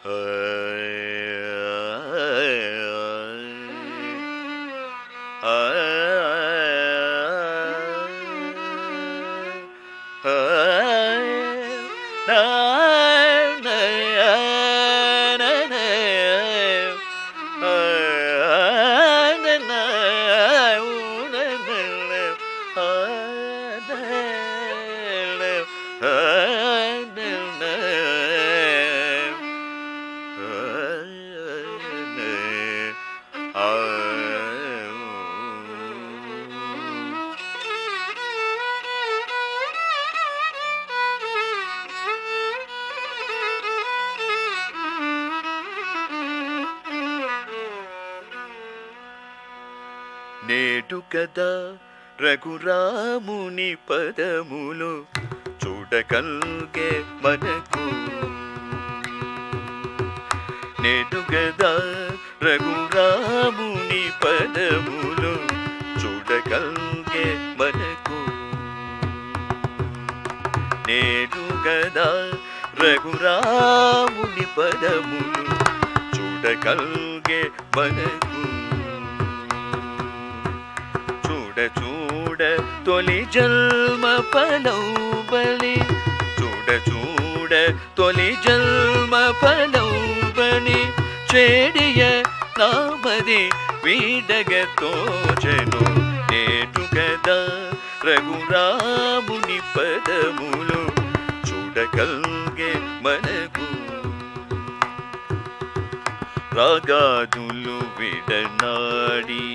నేడు కదా రఘురాముని పదములు చూడగల్గే మనకు. నేడు కదా రఘురాముని పదములు చూడగల్గే మనకు. నేడు కదా రఘురాముని పదములు చూడగల్గే మనకు. చూడ తొలి జన్మ ఫలౌబలి, చూడ తొలి జన్మ ఫలౌబలి, చేడియ నామది వీడగ తోచెను. నేడు కదా రఘురాముని పదములు చూడగల్గే మనకు. రాగాదులు విడనాడి,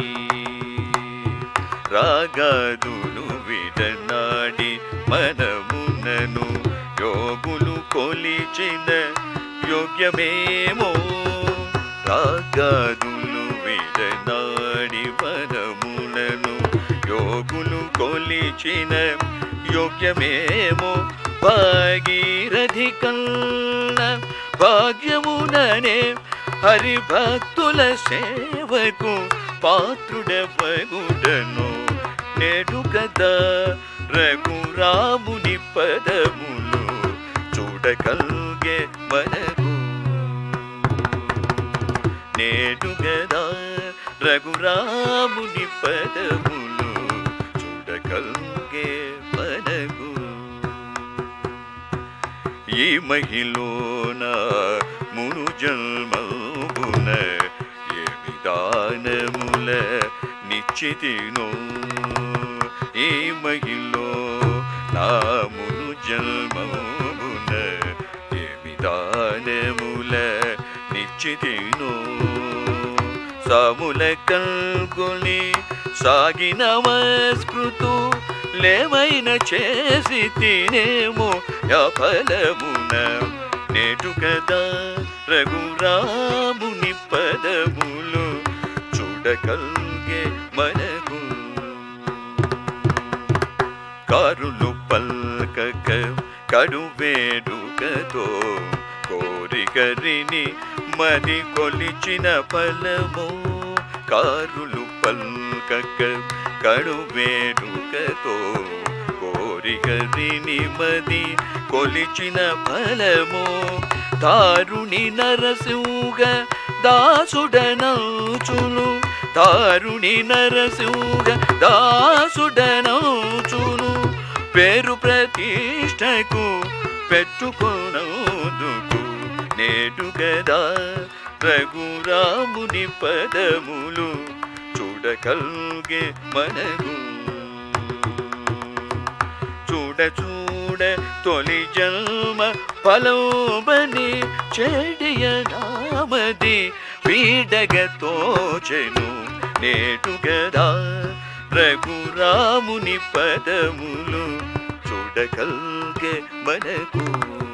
రాగాదులు విడనాడి మనమునను యోగులు కొలిచిన యోగ్యమేమో. రాగాదులు విడనాడి మనమునను యోగులు కొలిచిన యోగ్యమేమో. భాగీరథి కన్న భాగ్యముననే హరిభక్తుల సేవకు పాత్రుడవగుడను. నేడు కదా రఘురాముని పదములు చూడగల్గే మనకు. నేడు కదా రఘురాముని పదములు చూడగల్గే మనకు. ఈ మహిళన మును జన్మమున ఏమి దానముల నిశ్చితినో. ఈ మహిళో నా మును జన్మమున ఏమి దానముల నిశ్చితినో. సాముల కల్గొని సాగిన మస్కృతు లేమైన చేసి తినేమో ఫలమున. నేడు కదా రఘురాముని పదములు చూడగల్గే మనకు. కారులు పల్కక కడువేడుకతో కోరికరిని మది కొలిచిన ఫలము. కారులు పల్కక కడువేడుకతో కోరికరిని మది కొలిచిన ఫలము. దారుణి నరసింహ దాసుడనౌచును, దారుణి నరసింహ దాసుడనౌచును. పేరు ప్రతిష్టకు పెట్టుకొనదుకు. నేడు కదా రఘురాముని పదములు చూడగల్గే మనకు. చూడ తొలి జన్మ ఫలౌబలి, చేడియ నామది వీడగ తోచెను. నేడు కదా రఘురాముని పదములు చూడగల్గే మనకు.